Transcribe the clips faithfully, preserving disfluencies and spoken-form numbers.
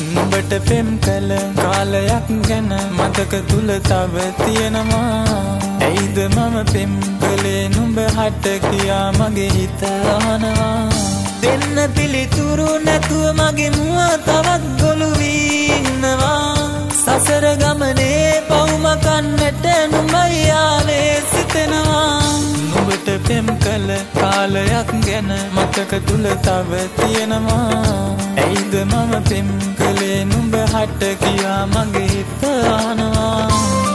නුඹට පෙම් කළ කාලයක් ගැන මතක තුල තව තියෙනවා. ඇයිද මම පෙම් කළේ නුඹ හට කියා මගේ හිත අහනවා. දෙන්න පිළිතුරු නැතුව මගේ මුව තවත් ගොළු වී ඉන්නවා. සසර ගමනේ පවුම කන්නට නුඹයි ආවේ සිතෙනවා. නුඹට පෙම් කළ කාලයක් ගැන මතක තුල තව තියෙනවා. ඇයිද මම පෙම් කළේ නුඹ හට කියා මගේ හිත අහනවා.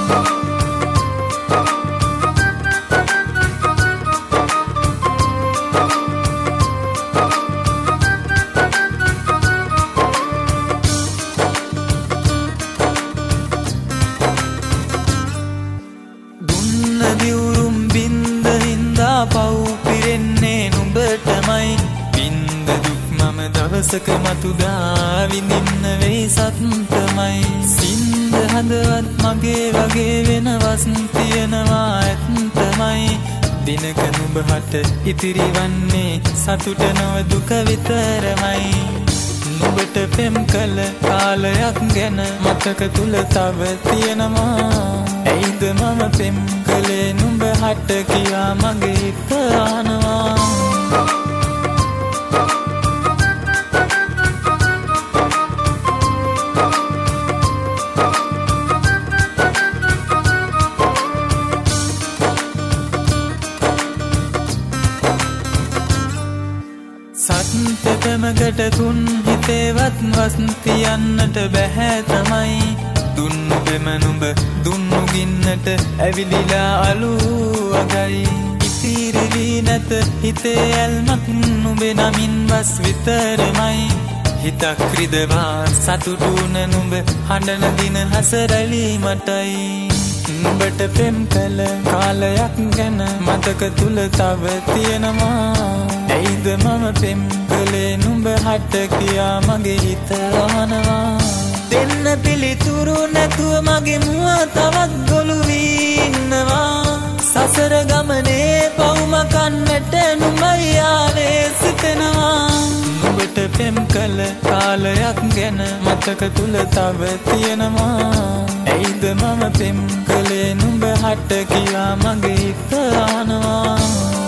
දිවුරුම් බින්ද හින්දා පව් පිරෙන්නේ නුඹටමයි. බින්ද දුක් මම දවසක මතුදා විඳින්න වෙයි සත්තමයි. සින්ද හදවත් මගේ වගේ වෙනවස් තියනවා ඇත්තමයි. දිනක නුඹ හට ඉතිරි වන්නේ සතුට නොව දුක විතරමයි. නුඹට පෙම් කළ කාලයක් ගැන මතක තුල තව තියෙනවා. ඇයිද මම පෙම් කළේ නුඹ හට කියා මගේ හිත අහනවා. සත්‍යතමකට තුන් හිතේවත් වස්තියන්නට බැහැ තමයි. දුන්නු පෙම නුඹ දුන්නු ගින්නට ඇවිලිලා අලු අගයි. ඉතිරිවි නැත හිතේ ඇල්මක් නුඹේ නමින් වස් විතරමයි. හිතක් රිදවා සතුටුන නුඹ හඬන දින හසරලි මටයි. නුඹට පෙම් කළ කාලයක් ගැන මතක තුල තව තියෙනවා. ඇයිද මම පෙම් කළේ නුඹ හට කියා මගේ හිත අහනවා. දෙන්න පිළිතුරු නැතුව මගේ මුව තවත් ගොළු වී ඉන්නවා. සසර ගමනේ පවුම කන්නට නුඹයි ආවේ සිතෙනවා. නුඹට පෙම් කළ කාලයක් ගැන මතක තුල තව තියෙනවා. ඇයිද මම පෙම් කළේ නුඹ හට කියා මගේ හිත අහනවා.